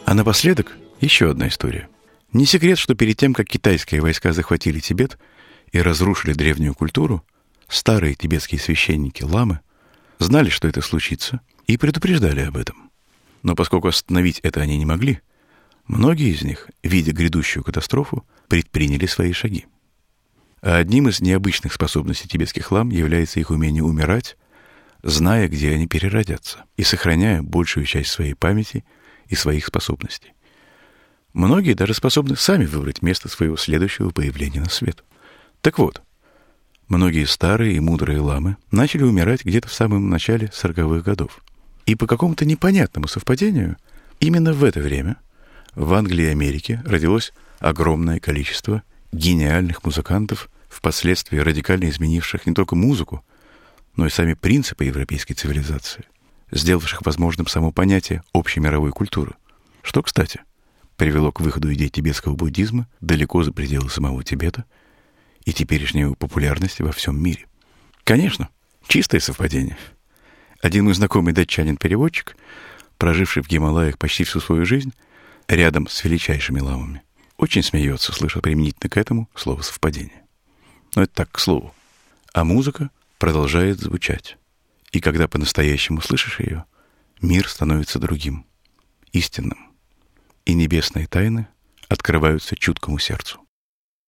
А напоследок еще одна история. Не секрет, что перед тем, как китайские войска захватили Тибет и разрушили древнюю культуру, старые тибетские священники ламы знали, что это случится, и предупреждали об этом. Но поскольку остановить это они не могли, многие из них, видя грядущую катастрофу, предприняли свои шаги. А одним из необычных способностей тибетских лам является их умение умирать, зная, где они переродятся, и сохраняя большую часть своей памяти и своих способностей. Многие даже способны сами выбрать место своего следующего появления на свет. Так вот, многие старые и мудрые ламы начали умирать где-то в самом начале 40-х годов. И по какому-то непонятному совпадению, именно в это время в Англии и Америке родилось огромное количество гениальных музыкантов, впоследствии радикально изменивших не только музыку, но и сами принципы европейской цивилизации, сделавших возможным само понятие общей мировой культуры, что, кстати, привело к выходу идей тибетского буддизма далеко за пределы самого Тибета и теперешней его популярности во всем мире. Конечно, чистое совпадение. Один мой знакомый датчанин-переводчик, проживший в Гималаях почти всю свою жизнь, рядом с величайшими ламами, очень смеется, слыша применительно к этому слово «совпадение». Но это так, к слову. А музыка продолжает звучать. И когда по-настоящему слышишь ее, мир становится другим, истинным. И небесные тайны открываются чуткому сердцу.